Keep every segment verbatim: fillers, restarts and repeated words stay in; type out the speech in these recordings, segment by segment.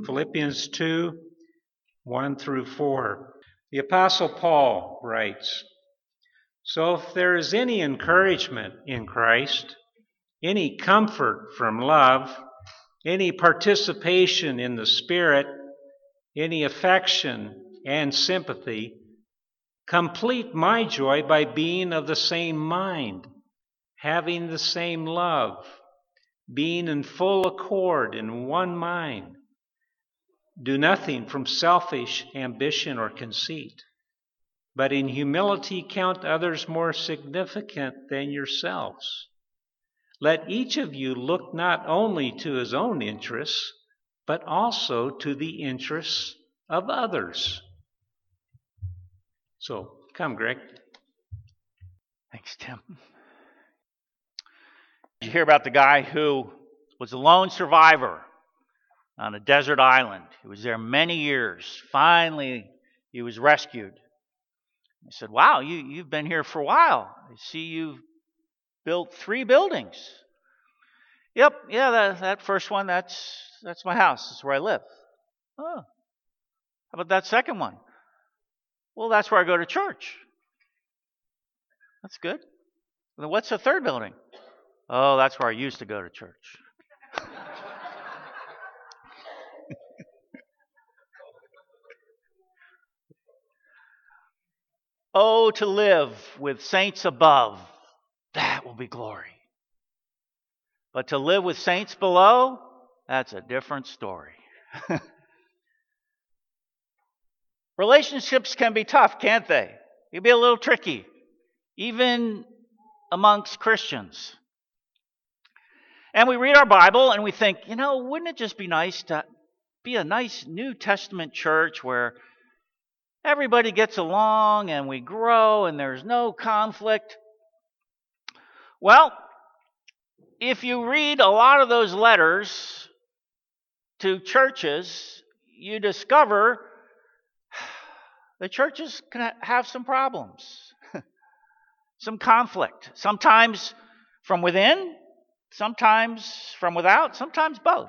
Philippians two, one through four. The Apostle Paul writes, "So if there is any encouragement in Christ, any comfort from love, any participation in the Spirit, any affection and sympathy, complete my joy by being of the same mind, having the same love, being in full accord in one mind. Do nothing from selfish ambition or conceit, but in humility count others more significant than yourselves. Let each of you look not only to his own interests, but also to the interests of others." So, come, Greg. Thanks, Tim. Did you hear about the guy who was a lone survivor on a desert island? He was there many years. Finally, he was rescued. I said, "Wow, you, you've been here for a while. I see you've built three buildings." "Yep, yeah, that, that first one, that's that's my house. That's where I live." "Oh, how about that second one?" "Well, that's where I go to church." "That's good. Then what's the third building?" "Oh, that's where I used to go to church." Oh, to live with saints above, that will be glory. But to live with saints below, that's a different story. Relationships can be tough, can't they? They can be a little tricky, even amongst Christians. And we read our Bible and we think, you know, wouldn't it just be nice to be a nice New Testament church where everybody gets along and we grow and there's no conflict? Well, if you read a lot of those letters to churches, you discover the churches can have some problems, some conflict, sometimes from within, sometimes from without, sometimes both.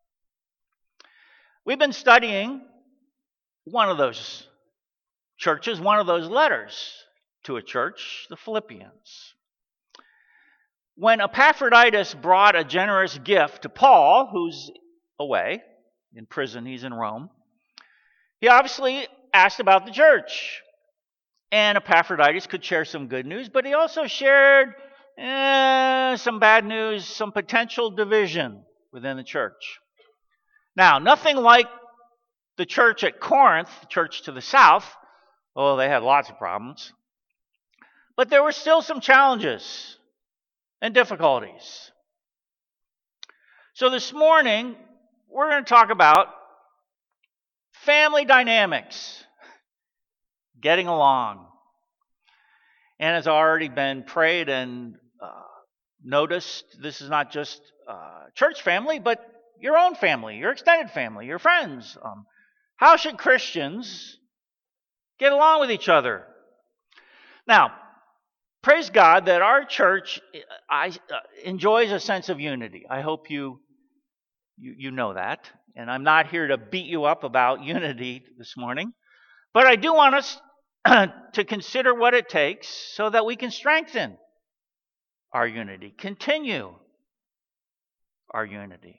We've been studying one of those churches, one of those letters to a church, the Philippians. When Epaphroditus brought a generous gift to Paul, who's away in prison, he's in Rome, he obviously asked about the church. And Epaphroditus could share some good news, but he also shared eh, some bad news, some potential division within the church. Now, nothing like the church at Corinth, the church to the south. Oh, they had lots of problems. But there were still some challenges and difficulties. So this morning, we're going to talk about family dynamics, getting along. And has already been prayed and uh, noticed, this is not just uh, church family, but your own family, your extended family, your friends. Um, how should Christians get along with each other? Now, praise God that our church I, uh, enjoys a sense of unity. I hope you, you you know that. And I'm not here to beat you up about unity this morning. But I do want us to consider what it takes so that we can strengthen our unity, continue our unity.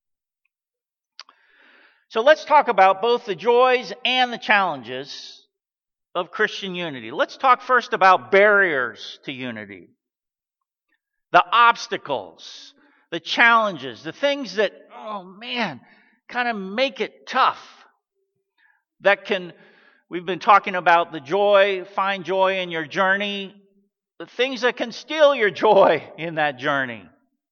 So let's talk about both the joys and the challenges of Christian unity. Let's talk first about barriers to unity. The obstacles, the challenges, the things that, oh man, kind of make it tough. That can, we've been talking about the joy, find joy in your journey, the things that can steal your joy in that journey.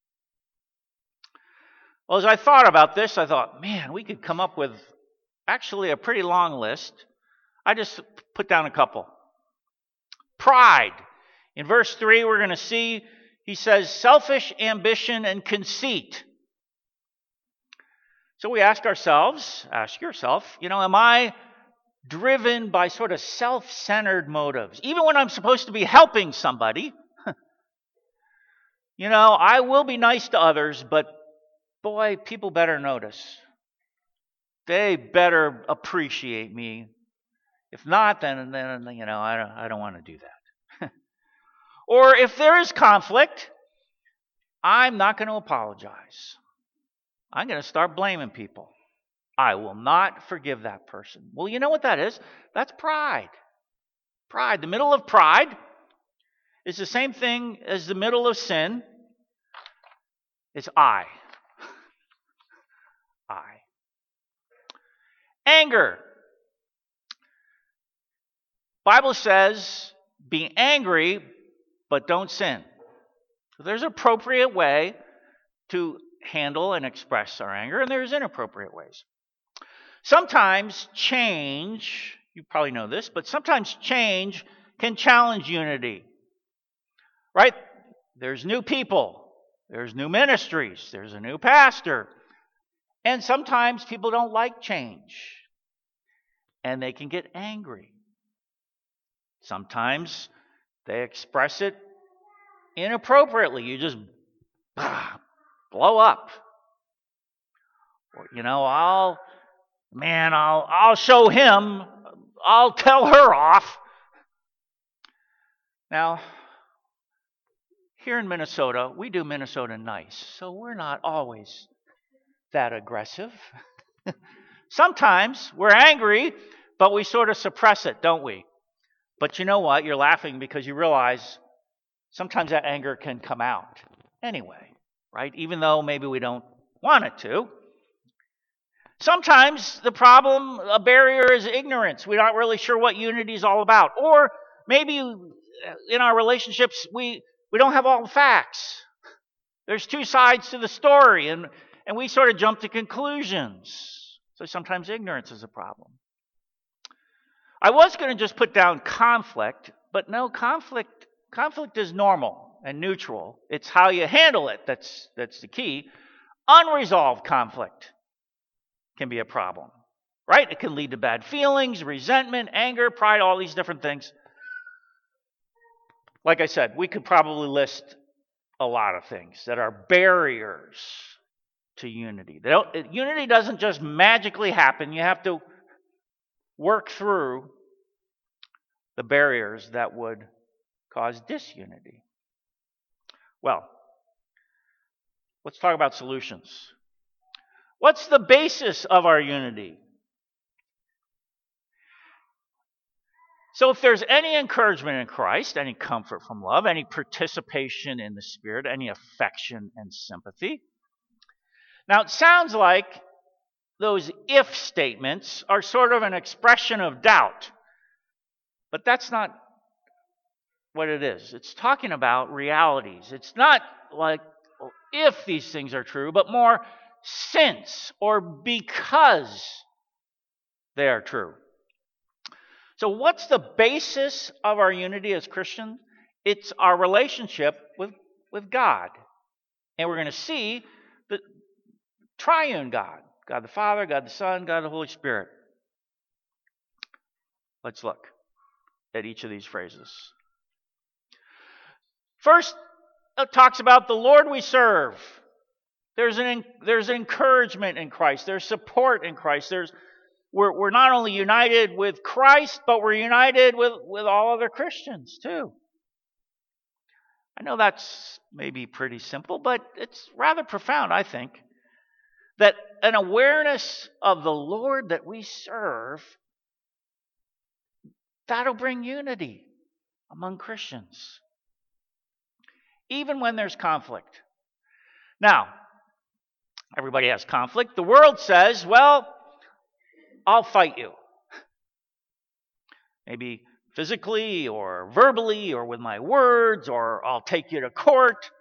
Well, as I thought about this, I thought, man, we could come up with actually a pretty long list. I just put down a couple. Pride. In verse three, we're going to see, he says, selfish ambition and conceit. So we ask ourselves, ask yourself, you know, am I driven by sort of self-centered motives? Even when I'm supposed to be helping somebody, you know, I will be nice to others, but boy, people better notice. they better appreciate me. If not, then, then you know, I don't, I don't want to do that. Or if there is conflict, I'm not going to apologize. I'm going to start blaming people. I will not forgive that person. Well, you know what that is? That's pride. Pride. The middle of pride is the same thing as the middle of sin. It's I. I. Anger. Bible says, be angry, but don't sin. So there's an appropriate way to handle and express our anger, and there's inappropriate ways. Sometimes change, you probably know this, but sometimes change can challenge unity. Right? There's new people. There's new ministries. There's a new pastor. And sometimes people don't like change. And they can get angry. Sometimes they express it inappropriately. You just ah, blow up. Or, you know, I'll, man, I'll, I'll show him. I'll tell her off. Now, here in Minnesota, we do Minnesota nice. So we're not always that aggressive. Sometimes we're angry, but we sort of suppress it, don't we? But you know what? You're laughing because you realize sometimes that anger can come out anyway, right? Even though maybe we don't want it to. Sometimes the problem, a barrier is ignorance. We're not really sure what unity is all about. Or maybe in our relationships, we, we don't have all the facts. There's two sides to the story, and, and we sort of jump to conclusions. So sometimes ignorance is a problem. I was going to just put down conflict, but no, conflict conflict is normal and neutral. It's how you handle it that's that's the key. Unresolved conflict can be a problem, right? It can lead to bad feelings, resentment, anger, pride, all these different things. Like I said, we could probably list a lot of things that are barriers to unity. They don't, unity doesn't just magically happen. You have to work through the barriers that would cause disunity. Well, let's talk about solutions. What's the basis of our unity? So if there's any encouragement in Christ, any comfort from love, any participation in the Spirit, any affection and sympathy. Now it sounds like those if statements are sort of an expression of doubt. But that's not what it is. It's talking about realities. It's not like well, if these things are true, but more since or because they are true. So what's the basis of our unity as Christians? It's our relationship with, with God. And we're going to see the triune God. God the Father, God the Son, God the Holy Spirit. Let's look at each of these phrases. First, it talks about the Lord we serve. There's an there's encouragement in Christ. There's support in Christ. There's we're we're not only united with Christ, but we're united with, with all other Christians too. I know that's maybe pretty simple, but it's rather profound, I think. That an awareness of the Lord that we serve, that'll bring unity among Christians. Even when there's conflict. Now, everybody has conflict. The world says, well, I'll fight you. Maybe physically or verbally or with my words, or I'll take you to court.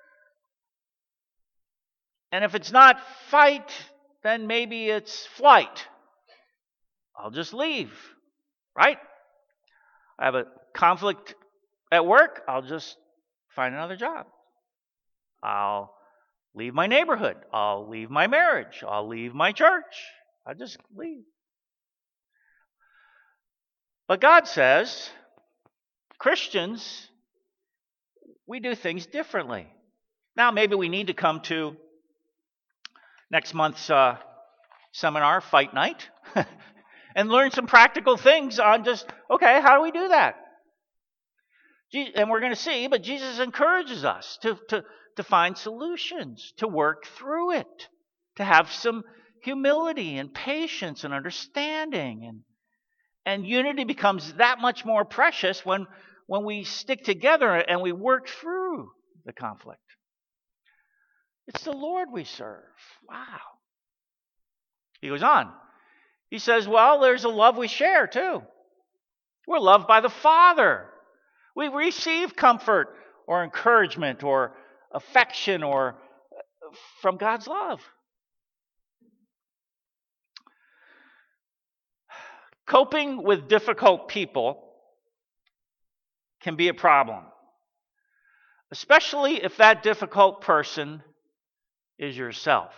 And if it's not fight, then maybe it's flight. I'll just leave, right? I have a conflict at work, I'll just find another job. I'll leave my neighborhood. I'll leave my marriage. I'll leave my church. I'll just leave. But God says, Christians, we do things differently. Now, maybe we need to come to next month's uh, seminar, Fight Night. and learn some practical things on just, okay, how do we do that? And we're going to see, but Jesus encourages us to, to, to find solutions, to work through it, to have some humility and patience and understanding. And, and unity becomes that much more precious when, when we stick together and we work through the conflict. It's the Lord we serve. Wow. He goes on. He says, well, there's a love we share too. We're loved by the Father. We receive comfort or encouragement or affection or from God's love. Coping with difficult people can be a problem, especially if that difficult person is yourself.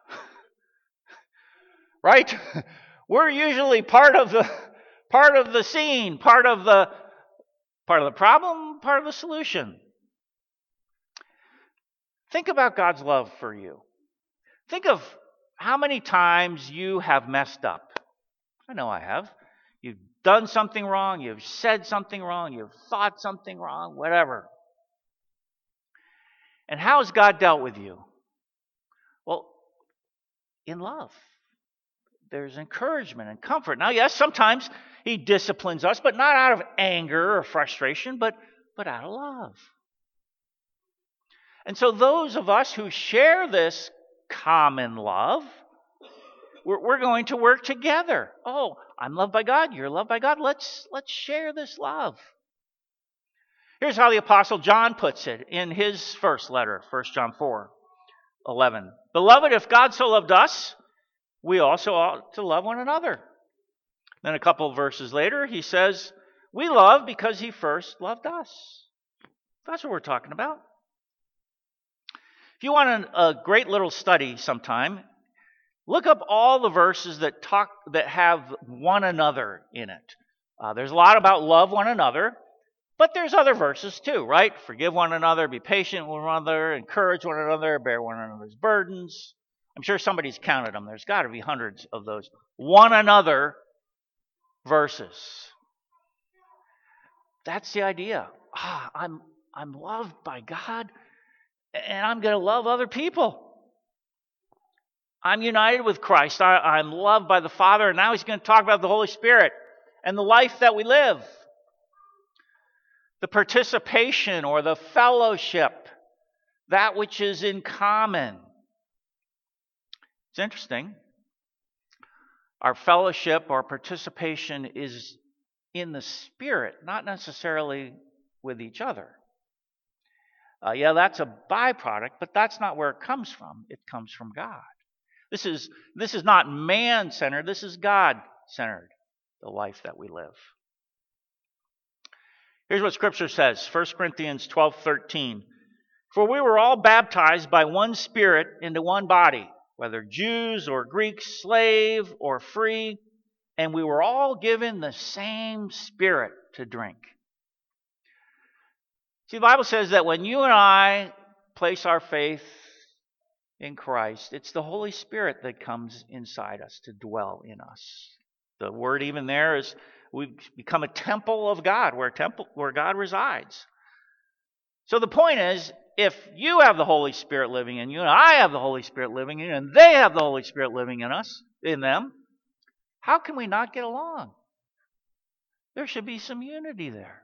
Right? We're usually part of the part of the scene, part of the part of the problem, part of the solution. Think about God's love for you. Think of how many times you have messed up. I know I have. You've done something wrong, you've said something wrong, you've thought something wrong, whatever. And how has God dealt with you? Well, in love. There's encouragement and comfort. Now, yes, sometimes he disciplines us, but not out of anger or frustration, but, but out of love. And so those of us who share this common love, we're, we're going to work together. Oh, I'm loved by God, you're loved by God. Let's, let's share this love. Here's how the Apostle John puts it in his first letter, First John four eleven. Beloved, if God so loved us, we also ought to love one another. Then a couple of verses later, he says, we love because he first loved us. That's what we're talking about. If you want a, a great little study sometime, look up all the verses that talk that have one another in it. Uh, there's a lot about love one another, but there's other verses too, right? Forgive one another, be patient with one another, encourage one another, bear one another's burdens. I'm sure somebody's counted them. There's got to be hundreds of those one another verses. That's the idea. Ah, I'm I'm loved by God, and I'm going to love other people. I'm united with Christ. I, I'm loved by the Father, and now he's going to talk about the Holy Spirit and the life that we live. The participation or the fellowship, that which is in common. It's interesting. Our fellowship, our participation is in the Spirit, not necessarily with each other. Uh, yeah, that's a byproduct, but that's not where it comes from. It comes from God. This is, this is not man-centered. This is God-centered, the life that we live. Here's what Scripture says, First Corinthians twelve thirteen. For we were all baptized by one Spirit into one body, whether Jews or Greeks, slave or free, and we were all given the same Spirit to drink. See, the Bible says that when you and I place our faith in Christ, it's the Holy Spirit that comes inside us to dwell in us. The word even there is we've become a temple of God, where temple where God resides. So the point is, if you have the Holy Spirit living in you, and I have the Holy Spirit living in you, and they have the Holy Spirit living in us, in them, how can we not get along? There should be some unity there.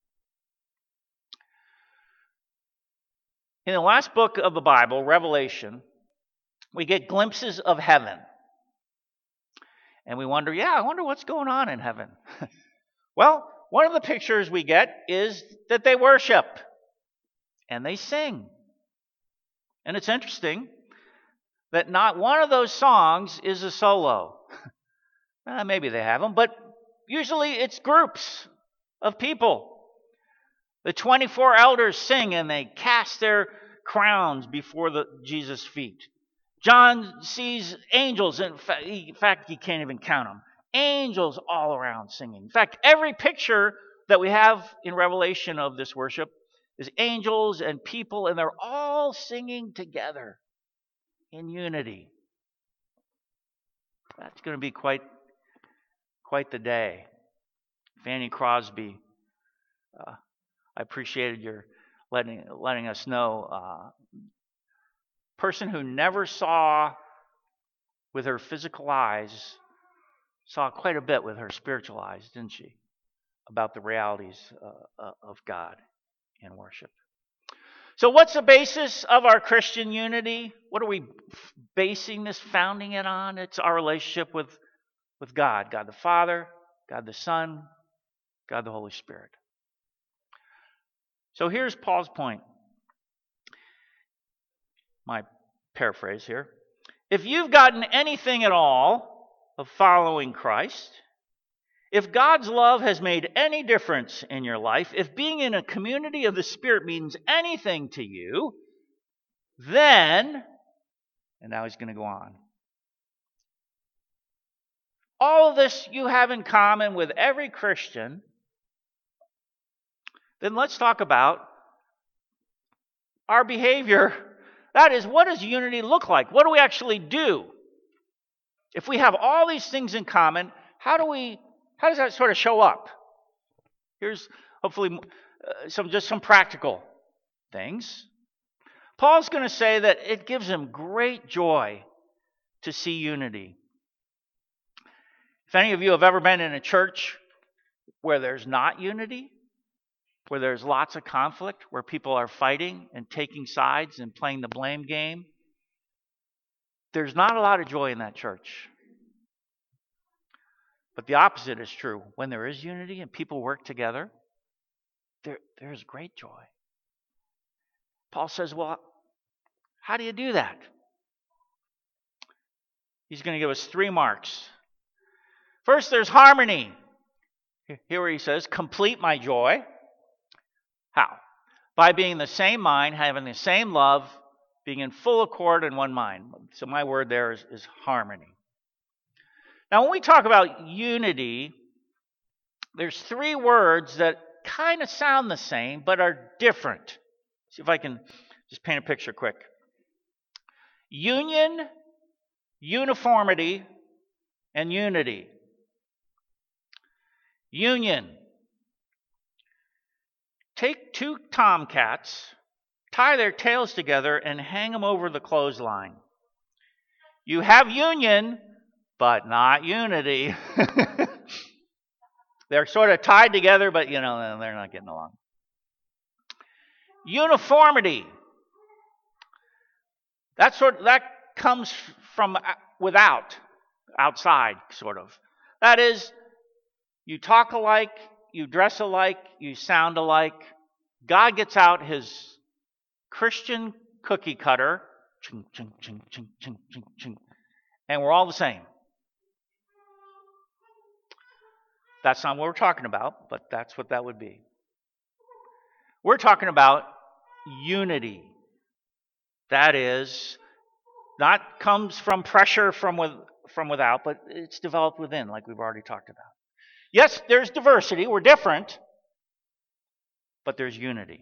In the last book of the Bible, Revelation, we get glimpses of heaven. And we wonder, yeah, I wonder what's going on in heaven. Well, one of the pictures we get is that they worship. And they sing. And it's interesting that not one of those songs is a solo. uh, maybe they have them, but usually it's groups of people. The twenty-four elders sing and they cast their crowns before the Jesus' feet. John sees angels. In fact, in fact, you can't even count them. Angels all around singing. In fact, every picture that we have in Revelation of this worship is angels and people, and they're all singing together in unity. That's going to be quite, Quite the day. Fanny Crosby, uh, I appreciated your letting letting us know. Uh, person who never saw with her physical eyes saw quite a bit with her spiritual eyes, didn't she? About the realities uh, of God and worship. So what's the basis of our Christian unity? What are we basing this, founding it on? It's our relationship with, with God. God the Father, God the Son, God the Holy Spirit. So here's Paul's point. My paraphrase here. If you've gotten anything at all of following Christ, if God's love has made any difference in your life, if being in a community of the Spirit means anything to you, then, and now he's going to go on, all of this you have in common with every Christian, then let's talk about our behavior. That is, what does unity look like? What do we actually do? If we have all these things in common, how do we How does that sort of show up? Here's hopefully uh, some just some practical things. Paul's going to say that it gives him great joy to see unity. If any of you have ever been in a church where there's not unity, where there's lots of conflict, where people are fighting and taking sides and playing the blame game, there's not a lot of joy in that church. But the opposite is true. When there is unity and people work together, there, there's great joy. Paul says, well, how do you do that? He's going to give us three marks. First, there's harmony. Here where he says, complete my joy. How? By being in the same mind, having the same love, being in full accord in one mind. So my word there is, is harmony. Now, when we talk about unity, there's three words that kind of sound the same, but are different. See if I can just paint a picture quick. Union, uniformity, and unity. Union. Take two tomcats, tie their tails together, and hang them over the clothesline. You have union, but not unity. They're sort of tied together, but, you know, they're not getting along. Uniformity. That sort that comes from without, outside, sort of. That is, you talk alike, you dress alike, you sound alike. God gets out his Christian cookie cutter, ching, ching, ching, ching, ching, ching, ching, and we're all the same. That's not what we're talking about, but that's what that would be. We're talking about unity. That is, not comes from pressure from with, from without, but it's developed within, like we've already talked about. Yes, there's diversity. We're different, but there's unity.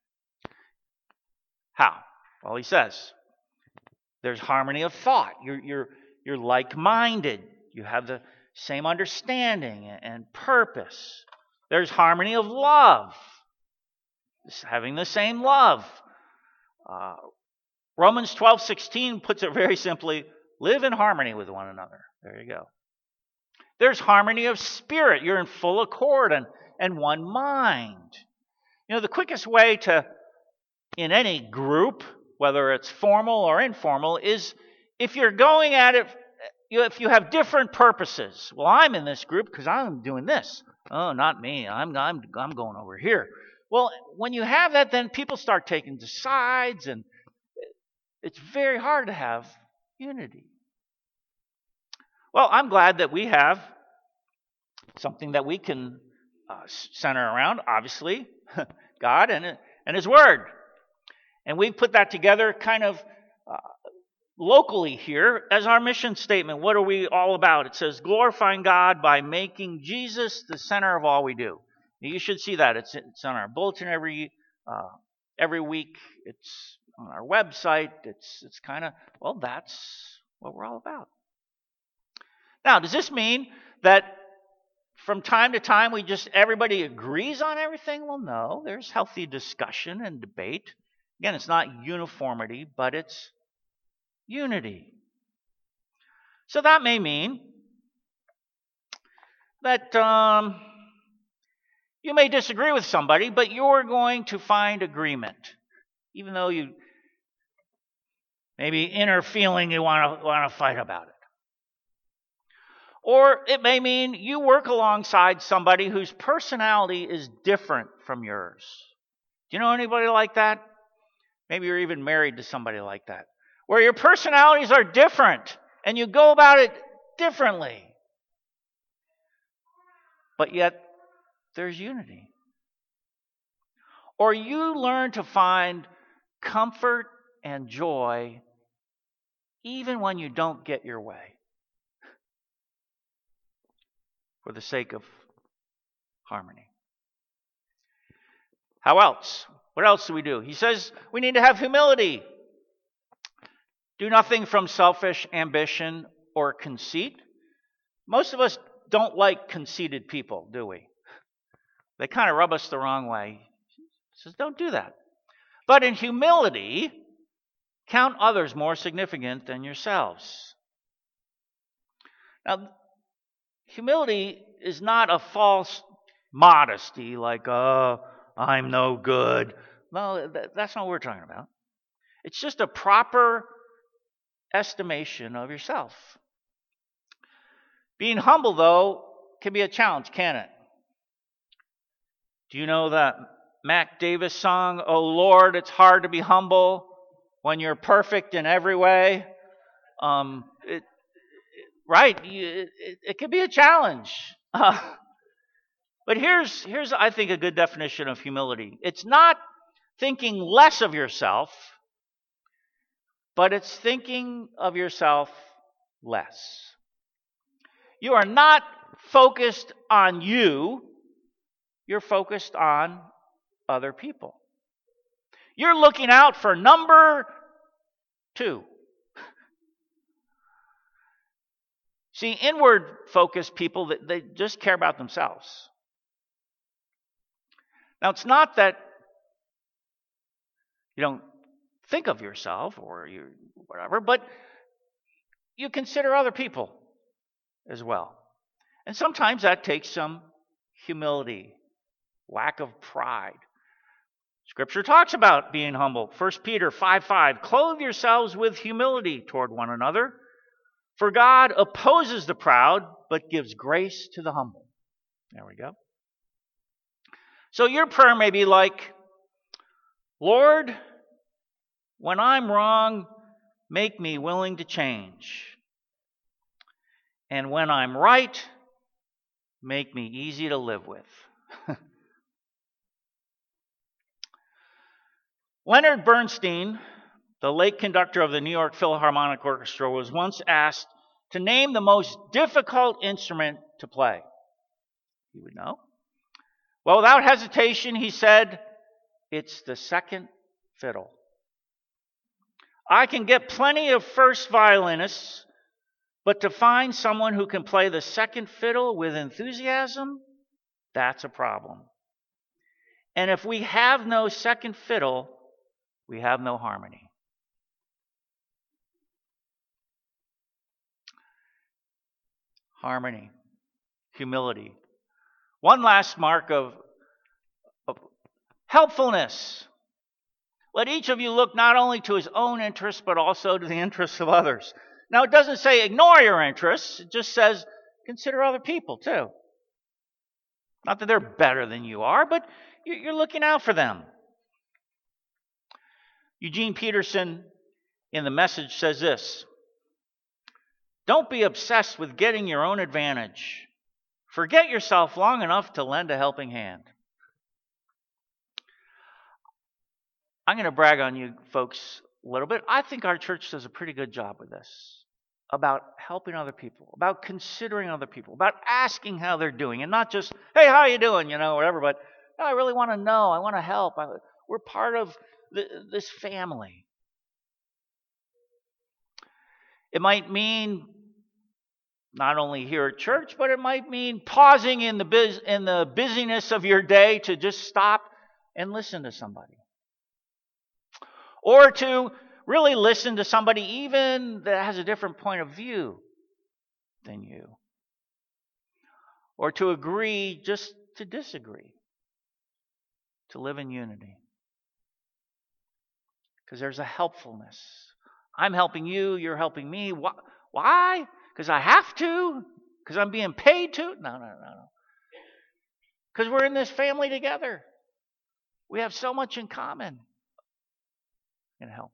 How? Well, he says there's harmony of thought. You're you're you're like-minded. You have the same understanding and purpose. There's harmony of love. Just having the same love. Uh, Romans twelve sixteen puts it very simply, live in harmony with one another. There you go. There's harmony of spirit. You're in full accord and, and one mind. You know, the quickest way to, in any group, whether it's formal or informal, is if you're going at it, if you have different purposes. Well, I'm in this group because I'm doing this. Oh, not me. I'm, I'm, I'm going over here. Well, when you have that, then people start taking the sides, and it's very hard to have unity. Well, I'm glad that we have something that we can uh, center around, obviously, God and, and His Word. And we've put that together kind of uh, locally here as our mission statement. What are we all about? It says, glorifying God by making Jesus the center of all we do. You should see that. It's, it's on our bulletin every uh, every week. It's on our website. It's it's kind of, well, that's what we're all about. Now, does this mean that from time to time we just, everybody agrees on everything? Well, no. There's healthy discussion and debate. Again, it's not uniformity, but it's unity. So that may mean that um, you may disagree with somebody, but you're going to find agreement, even though you maybe inner feeling you want to want to fight about it. Or it may mean you work alongside somebody whose personality is different from yours. Do you know anybody like that? Maybe you're even married to somebody like that, where your personalities are different and you go about it differently. But yet, there's unity. Or you learn to find comfort and joy even when you don't get your way, for the sake of harmony. How else? What else do we do? He says we need to have humility. Do nothing from selfish ambition or conceit. Most of us don't like conceited people, do we? They kind of rub us the wrong way. He says, don't do that. But in humility, count others more significant than yourselves. Now, humility is not a false modesty like, oh, I'm no good. No, that's not what we're talking about. It's just a proper estimation of yourself. Being humble, though, can be a challenge, can it? Do you know that Mac Davis song, "Oh Lord, it's hard to be humble when you're perfect in every way"? Um, it, it, right, it, it, it can be a challenge. Uh, but here's, here's, I think, a good definition of humility. It's not thinking less of yourself, but it's thinking of yourself less. You are not focused on you. You're focused on other people. You're looking out for number two. See, inward-focused people, they just care about themselves. Now, it's not that you don't think of yourself or you whatever, but you consider other people as well. And sometimes that takes some humility, lack of pride. Scripture talks about being humble. First Peter five five, clothe yourselves with humility toward one another, for God opposes the proud, but gives grace to the humble. There we go. So your prayer may be like, Lord, when I'm wrong, make me willing to change. And when I'm right, make me easy to live with. Leonard Bernstein, the late conductor of the New York Philharmonic Orchestra, was once asked to name the most difficult instrument to play. He would know. Well, without hesitation, he said, it's the second fiddle. I can get plenty of first violinists, but to find someone who can play the second fiddle with enthusiasm, that's a problem. And if we have no second fiddle, we have no harmony. Harmony, humility. One last mark of, of helpfulness. Let each of you look not only to his own interests, but also to the interests of others. Now, it doesn't say ignore your interests. It just says consider other people, too. Not that they're better than you are, but you're looking out for them. Eugene Peterson in The Message says this: don't be obsessed with getting your own advantage. Forget yourself long enough to lend a helping hand. I'm going to brag on you folks a little bit. I think our church does a pretty good job with this, about helping other people, about considering other people, about asking how they're doing, and not just, hey, how are you doing, you know, whatever, but no, I really want to know. I want to help. I, we're part of the, this family. It might mean not only here at church, but it might mean pausing in the biz, in the busyness of your day to just stop and listen to somebody. Or to really listen to somebody even that has a different point of view than you. Or to agree just to disagree. To live in unity. Because there's a helpfulness. I'm helping you, you're helping me. Why? Because I have to? Because I'm being paid to? No, no, no, no. Because we're in this family together. We have so much in common. And help.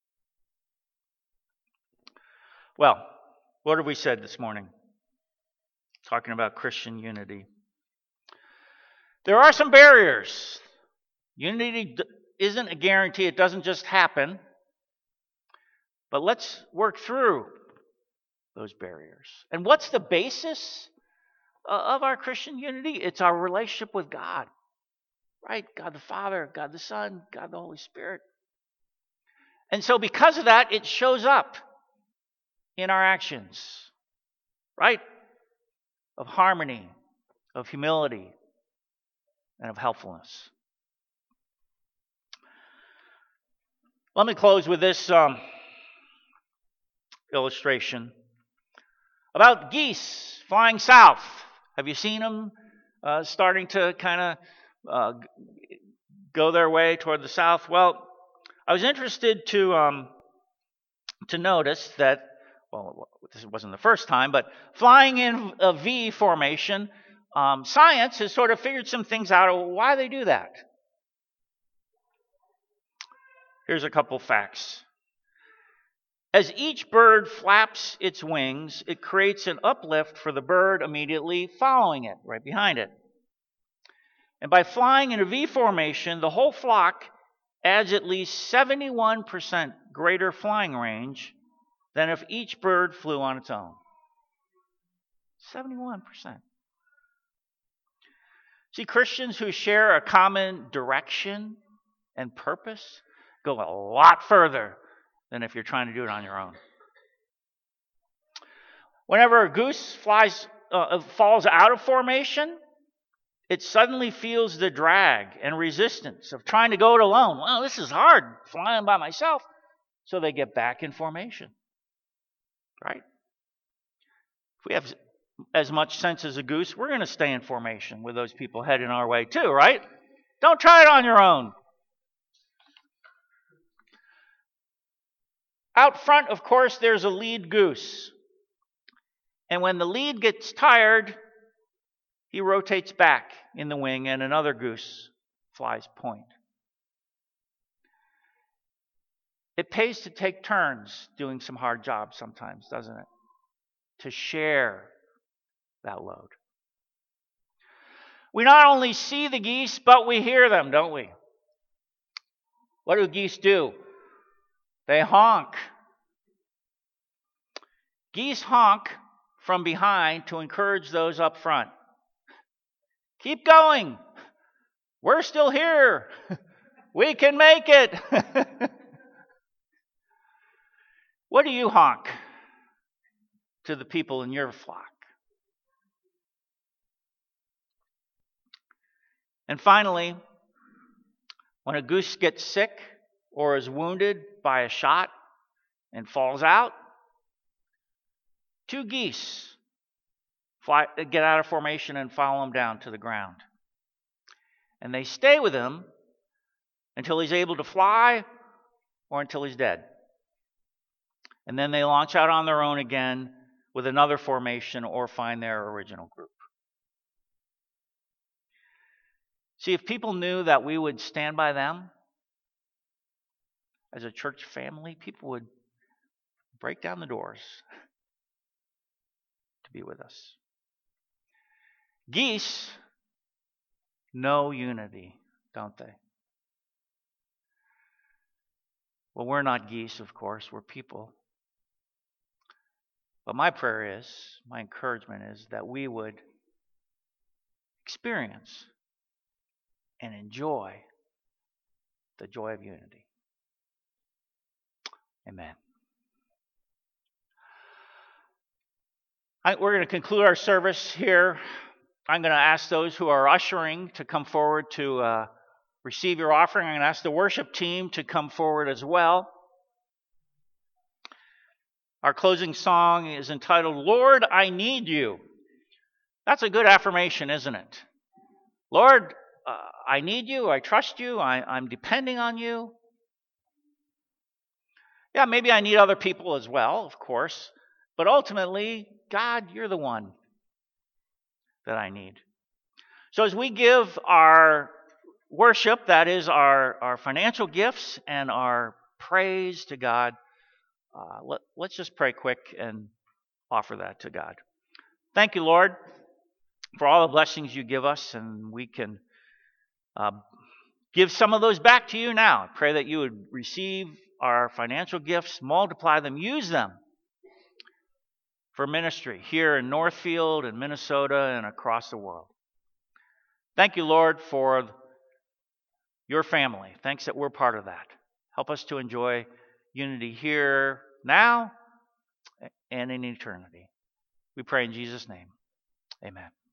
Well, what have we said this morning? Talking about Christian unity. There are some barriers. Unity isn't a guarantee. It doesn't just happen. But let's work through those barriers. And what's the basis of our Christian unity? It's our relationship with God. Right? God the Father, God the Son, God the Holy Spirit. And so because of that, it shows up in our actions. Right? Of harmony, of humility, and of helpfulness. Let me close with this um, illustration about geese flying south. Have you seen them uh, starting to kind of uh, go their way toward the south? Well, I was interested to um, to notice that, well, this wasn't the first time, but flying in a V formation, um, science has sort of figured some things out of why they do that. Here's a couple facts. As each bird flaps its wings, it creates an uplift for the bird immediately following it, right behind it. And by flying in a V formation, the whole flock adds at least seventy-one percent greater flying range than if each bird flew on its own. seventy-one percent. See, Christians who share a common direction and purpose go a lot further than if you're trying to do it on your own. Whenever a goose flies, uh, falls out of formation, it suddenly feels the drag and resistance of trying to go it alone. Well, this is hard, flying by myself. So they get back in formation. Right? If we have as much sense as a goose, we're going to stay in formation with those people heading our way too, right? Don't try it on your own. Out front, of course, there's a lead goose. And when the lead gets tired, he rotates back in the wing and another goose flies point. It pays to take turns doing some hard jobs sometimes, doesn't it? To share that load. We not only see the geese, but we hear them, don't we? What do geese do? They honk. Geese honk from behind to encourage those up front. Keep going. We're still here. We can make it. What do you honk to the people in your flock? And finally, when a goose gets sick or is wounded by a shot and falls out, two geese fly, get out of formation and follow him down to the ground. And they stay with him until he's able to fly or until he's dead. And then they launch out on their own again with another formation or find their original group. See, if people knew that we would stand by them as a church family, people would break down the doors to be with us. Geese know unity, don't they? Well, we're not geese, of course, we're people. But my prayer is, my encouragement is that we would experience and enjoy the joy of unity. Amen. I, we're going to conclude our service here. I'm going to ask those who are ushering to come forward to uh, receive your offering. I'm going to ask the worship team to come forward as well. Our closing song is entitled, Lord, I Need You. That's a good affirmation, isn't it? Lord, uh, I need you. I trust you. I, I'm depending on you. Yeah, maybe I need other people as well, of course. But ultimately, God, you're the one that I need. So as we give our worship, that is our, our financial gifts and our praise to God, uh, let, let's just pray quick and offer that to God. Thank you, Lord, for all the blessings you give us, and we can uh, give some of those back to you now. I pray that you would receive our financial gifts, multiply them, use them for ministry here in Northfield and Minnesota and across the world. Thank you, Lord, for your family. Thanks that we're part of that. Help us to enjoy unity here now and in eternity. We pray in Jesus' name. Amen.